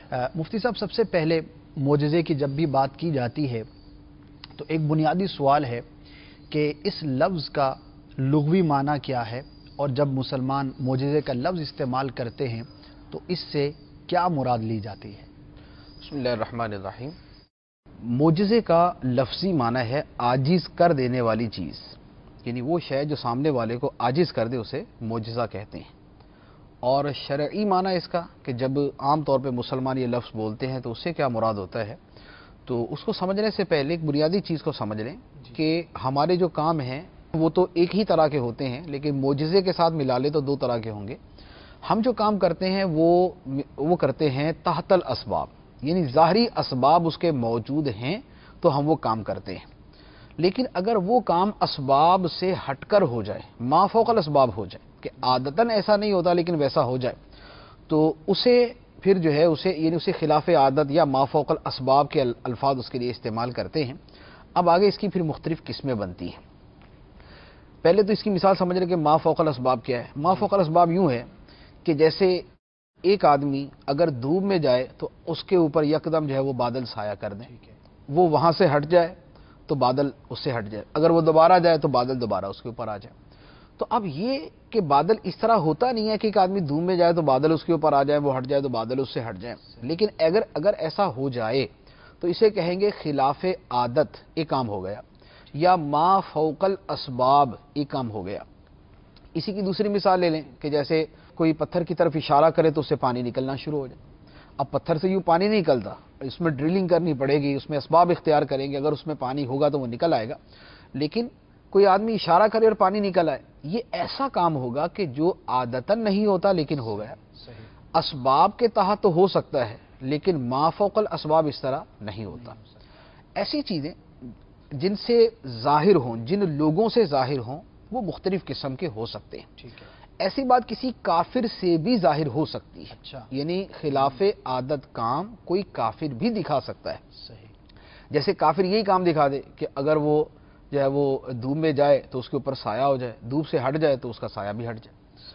مفتی صاحب، سب سے پہلے معجزے کی جب بھی بات کی جاتی ہے تو ایک بنیادی سوال ہے کہ اس لفظ کا لغوی معنی کیا ہے، اور جب مسلمان معجزے کا لفظ استعمال کرتے ہیں تو اس سے کیا مراد لی جاتی ہے؟ بسم اللہ الرحمن الرحیم۔ معجزے کا لفظی معنی ہے عاجز کر دینے والی چیز، یعنی وہ شے جو سامنے والے کو عاجز کر دے اسے معجزہ کہتے ہیں۔ اور شرعی معنی اس کا کہ جب عام طور پہ مسلمان یہ لفظ بولتے ہیں تو اس سے کیا مراد ہوتا ہے، تو اس کو سمجھنے سے پہلے ایک بنیادی چیز کو سمجھ لیں کہ ہمارے جو کام ہیں وہ تو ایک ہی طرح کے ہوتے ہیں، لیکن معجزے کے ساتھ ملا لے تو دو طرح کے ہوں گے۔ ہم جو کام کرتے ہیں وہ کرتے ہیں تحت الاسباب، یعنی ظاہری اسباب اس کے موجود ہیں تو ہم وہ کام کرتے ہیں، لیکن اگر وہ کام اسباب سے ہٹ کر ہو جائے، ما فوق الاسباب ہو جائے، کہ عادتاً ایسا نہیں ہوتا لیکن ویسا ہو جائے، تو اسے پھر جو ہے اسے خلاف عادت یا ما فوق الاسباب کے الفاظ اس کے لیے استعمال کرتے ہیں۔ اب آگے اس کی پھر مختلف قسمیں بنتی ہیں۔ پہلے تو اس کی مثال سمجھ لیں کہ ما فوق الاسباب کیا ہے۔ ما فوق الاسباب یوں ہے کہ جیسے ایک آدمی اگر دھوپ میں جائے تو اس کے اوپر یکدم جو ہے وہ بادل سایہ کر دیں، وہ وہاں سے ہٹ جائے تو بادل اس سے ہٹ جائے، اگر وہ دوبارہ جائے تو بادل دوبارہ اس کے اوپر آ جائے۔ تو اب یہ کہ بادل اس طرح ہوتا نہیں ہے کہ ایک آدمی دھوپ میں جائے تو بادل اس کے اوپر آ جائے، وہ ہٹ جائے تو بادل اس سے ہٹ جائے، لیکن اگر ایسا ہو جائے تو اسے کہیں گے خلاف عادت ایک کام ہو گیا، یا ما فوق الاسباب ایک کام ہو گیا۔ اسی کی دوسری مثال لے لیں کہ جیسے کوئی پتھر کی طرف اشارہ کرے تو اس سے پانی نکلنا شروع ہو جائے۔ اب پتھر سے یوں پانی نہیں نکلتا، اس میں ڈرلنگ کرنی پڑے گی، اس میں اسباب اختیار کریں گے، اگر اس میں پانی ہوگا تو وہ نکل آئے گا، لیکن کوئی آدمی اشارہ کرے اور پانی نکل آئے، یہ ایسا کام ہوگا کہ جو عادتاً نہیں ہوتا لیکن ہو گیا۔ اسباب کے تحت تو ہو سکتا ہے لیکن ما فوق الاسباب اس طرح نہیں ہوتا۔ ایسی چیزیں جن سے ظاہر ہوں، جن لوگوں سے ظاہر ہوں، وہ مختلف قسم کے ہو سکتے ہیں۔ ایسی بات کسی کافر سے بھی ظاہر ہو سکتی ہے، یعنی خلاف عادت کام کوئی کافر بھی دکھا سکتا ہے۔ جیسے کافر یہی کام دکھا دے کہ اگر وہ جو ہے وہ دھوپ میں جائے تو اس کے اوپر سایہ ہو جائے، دھوپ سے ہٹ جائے تو اس کا سایہ بھی ہٹ جائے۔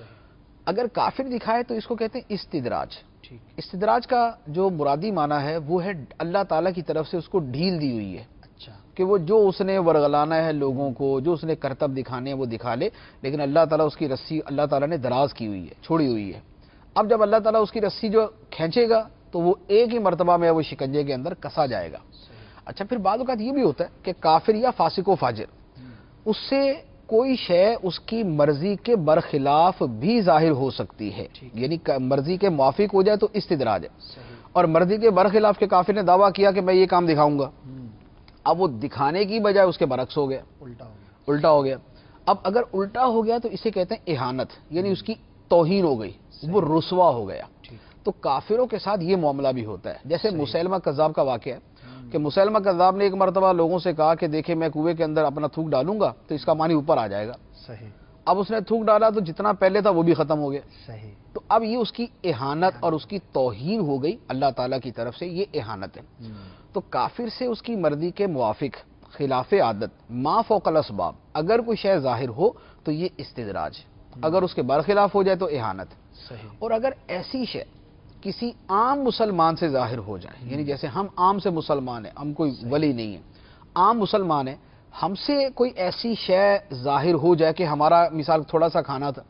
اگر کافر دکھائے تو اس کو کہتے ہیں استدراج۔ استدراج کا جو مرادی معنی ہے وہ ہے اللہ تعالیٰ کی طرف سے اس کو ڈھیل دی ہوئی ہے، کہ وہ جو اس نے ورغلانا ہے لوگوں کو، جو اس نے کرتب دکھانے ہیں وہ دکھا لے، لیکن اللہ تعالیٰ اس کی رسی اللہ تعالیٰ نے دراز کی ہوئی ہے، چھوڑی ہوئی ہے۔ اب جب اللہ تعالیٰ اس کی رسی جو کھینچے گا تو وہ ایک ہی مرتبہ میں وہ شکنجے کے اندر کسا جائے گا۔ اچھا، پھر بعض اوقات یہ بھی ہوتا ہے کہ کافر یا فاسق و فاجر، اس سے کوئی شے اس کی مرضی کے برخلاف بھی ظاہر ہو سکتی ہے، یعنی مرضی کے موافق ہو جائے تو استدراج ہے، اور مرضی کے برخلاف کے کافر نے دعویٰ کیا کہ میں یہ کام دکھاؤں گا، اب وہ دکھانے کی بجائے اس کے برعکس ہو گیا، الٹا ہو گیا۔ اب اگر الٹا ہو گیا تو اسے کہتے ہیں اہانت، یعنی اس کی توہین ہو گئی، وہ رسوا ہو گیا۔ تو کافروں کے ساتھ یہ معاملہ بھی ہوتا ہے، جیسے مسیلمہ کذاب کا واقعہ ہے کہ مسیلمہ کذاب نے ایک مرتبہ لوگوں سے کہا کہ دیکھیں میں کنویں کے اندر اپنا تھوک ڈالوں گا تو اس کا پانی اوپر آ جائے گا۔ اب اس نے تھوک ڈالا تو جتنا پہلے تھا وہ بھی ختم ہو گیا۔ تو اب یہ اس کی اہانت اور اس کی توہین ہو گئی، اللہ تعالیٰ کی طرف سے یہ اہانت ہے۔ تو کافر سے اس کی مرضی کے موافق خلاف عادت ما فوق الاسباب اگر کوئی شے ظاہر ہو تو یہ استدراج، اگر اس کے برخلاف ہو جائے تو اہانت۔ اور اگر ایسی شے کسی عام مسلمان سے ظاہر ہو جائے، یعنی جیسے ہم عام سے مسلمان ہیں، ہم کوئی ولی نہیں ہیں، عام مسلمان ہیں، ہم سے کوئی ایسی شے ظاہر ہو جائے کہ ہمارا مثال تھوڑا سا کھانا تھا،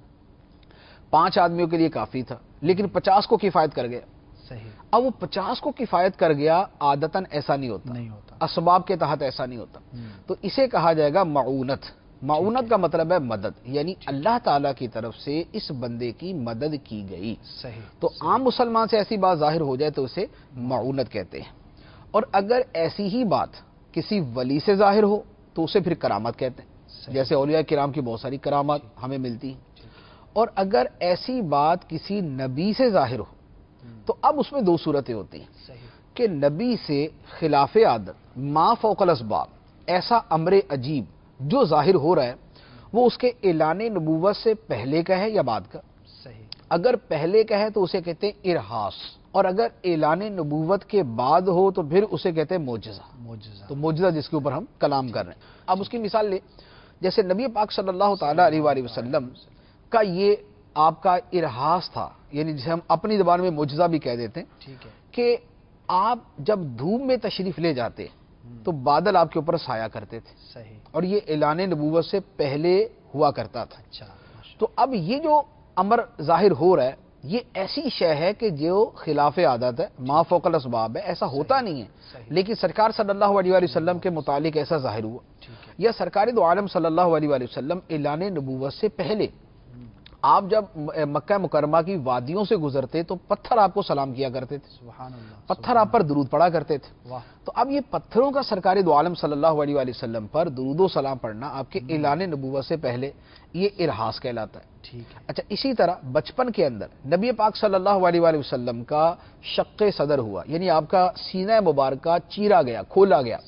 5 آدمیوں کے لیے کافی تھا لیکن 50 کو کفایت کر گیا۔ اب وہ 50 کو کفایت کر گیا، عادتاً ایسا نہیں ہوتا، اسباب کے تحت ایسا نہیں ہوتا، تو اسے کہا جائے گا معونت۔ معونت کا مطلب ہے مدد، یعنی اللہ تعالیٰ کی طرف سے اس بندے کی مدد کی گئی۔ تو عام مسلمان سے ایسی بات ظاہر ہو جائے تو اسے معونت کہتے ہیں۔ اور اگر ایسی ہی بات کسی ولی سے ظاہر ہو تو اسے پھر کرامت کہتے ہیں، جیسے اولیاء کرام کی بہت ساری کرامات ہمیں ملتی ہیں۔ اور اگر ایسی بات کسی نبی سے ظاہر ہو تو اب اس میں 2 صورتیں ہوتی ہیں کہ نبی سے خلاف عادت ما فوق الاسباب ایسا امر عجیب جو ظاہر ہو رہا ہے وہ اس کے اعلان نبوت سے پہلے کا ہے یا بعد کا۔ اگر پہلے کا ہے تو اسے کہتے ہیں ارہاس، اور اگر اعلان نبوت کے بعد ہو تو پھر اسے کہتے ہیں معجزہ۔ تو معجزہ جس کے اوپر ہم کلام کر رہے ہیں۔ اب اس کی مثال لیں، جیسے نبی پاک صلی اللہ تعالی علیہ وآلہ وسلم کا یہ آپ کا ارہاس تھا، یعنی جسے ہم اپنی زبان میں معجزہ بھی کہہ دیتے ہیں، کہ آپ جب دھوپ میں تشریف لے جاتے تو بادل آپ کے اوپر سایہ کرتے تھے، صحیح، اور یہ اعلان نبوت سے پہلے ہوا کرتا تھا۔ اچھا، تو اب یہ جو امر ظاہر ہو رہا ہے یہ ایسی شے ہے کہ جو خلاف عادت ہے، ما فوق الاسباب ہے، ایسا ہوتا نہیں ہے، صحیح، لیکن سرکار صلی اللہ علیہ وآلہ وسلم کے متعلق ایسا ظاہر ہوا، ٹھیک ہے، یا سرکار دو عالم صلی اللہ علیہ وآلہ وسلم اعلان نبوت سے پہلے آپ جب مکہ مکرمہ کی وادیوں سے گزرتے تو پتھر آپ کو سلام کیا کرتے تھے، سبحان اللہ، پتھر آپ پر درود پڑا کرتے تھے۔ واہ، تو اب یہ پتھروں کا سرکار دو عالم صلی اللہ علیہ وآلہ وسلم پر درود و سلام پڑھنا آپ کے اعلان نبوت سے پہلے یہ ارہاس کہلاتا ہے۔ ٹھیک ہے، اچھا، اسی طرح بچپن کے اندر نبی پاک صلی اللہ علیہ وآلہ وسلم کا شق صدر ہوا، یعنی آپ کا سینہ مبارکہ چیرا گیا، کھولا گیا،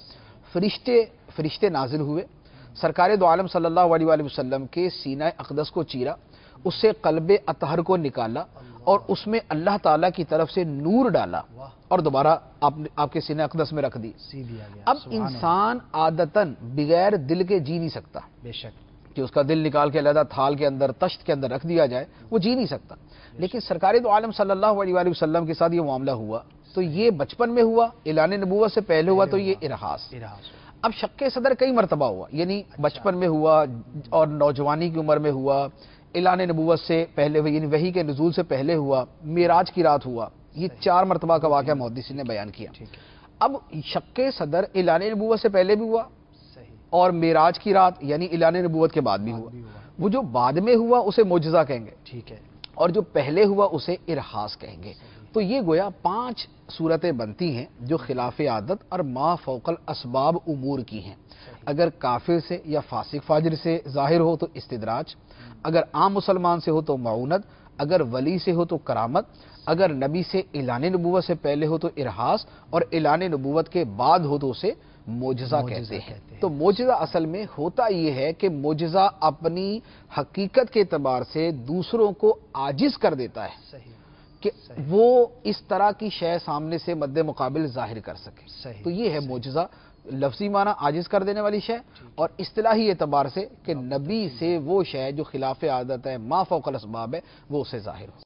فرشتے نازل ہوئے، سرکار دو عالم صلی اللہ علیہ وآلہ وسلم کے سینہ اقدس کو چیرا، اس سے قلب اطہر کو نکالا اور اس میں اللہ تعالیٰ کی طرف سے نور ڈالا واہ، اور دوبارہ آپ کے سینہ اقدس میں رکھ دی۔ سی دیا گیا، اب سبحان اللہ، انسان عادتاً بغیر دل کے جی نہیں سکتا، بے شک، کہ اس کا دل نکال کے علیحدہ تھال کے اندر، تشت کے اندر رکھ دیا جائے، وہ جی نہیں سکتا، لیکن سرکار دو عالم صلی اللہ علیہ وآلہ وسلم کے ساتھ یہ معاملہ ہوا تو یہ بچپن میں ہوا، اعلان نبوت سے پہلے ہوا تو یہ ارہاس۔ ارہاس ہوا، اب شق صدر کئی مرتبہ ہوا، یعنی بچپن میں ہوا اور نوجوانی کی عمر میں ہوا، اعلان نبوت سے پہلے، یعنی وحی کے نزول سے پہلے ہوا، معراج کی رات ہوا، یہ 4 مرتبہ کا واقعہ محدثین نے بیان کیا۔ ٹھیک ہے، اب شق صدر اعلان نبوت سے پہلے بھی ہوا صحیح، اور معراج کی رات یعنی اعلان نبوت کے بعد بھی ہوا۔ بھی ہوا، وہ جو بعد میں ہوا اسے معجزہ کہیں گے، ٹھیک ہے، اور جو پہلے ہوا اسے ارہاس کہیں گے۔ تو یہ گویا 5 صورتیں بنتی ہیں جو خلاف عادت اور ما فوق الاسباب امور کی ہیں۔ اگر کافر سے یا فاسق فاجر سے ظاہر ہو تو استدراج، اگر عام مسلمان سے ہو تو معونت، اگر ولی سے ہو تو کرامت، اگر نبی سے اعلان نبوت سے پہلے ہو تو ارہاس، اور اعلان نبوت کے بعد ہو تو اسے معجزہ کہتے ہیں۔ تو معجزہ اصل میں ہوتا یہ ہے کہ معجزہ اپنی حقیقت کے اعتبار سے دوسروں کو عاجز کر دیتا ہے صحیح، کہ وہ اس طرح کی شے سامنے سے مد مقابل ظاہر کر سکے۔ صحیح، تو یہ ہے معجزہ، لفظی معنی عاجز کر دینے والی شے، اور اصطلاحی اعتبار سے کہ نبی سے وہ شے جو خلاف عادت ہے، ما فوق الاسباب ہے، وہ اسے ظاہر ہو۔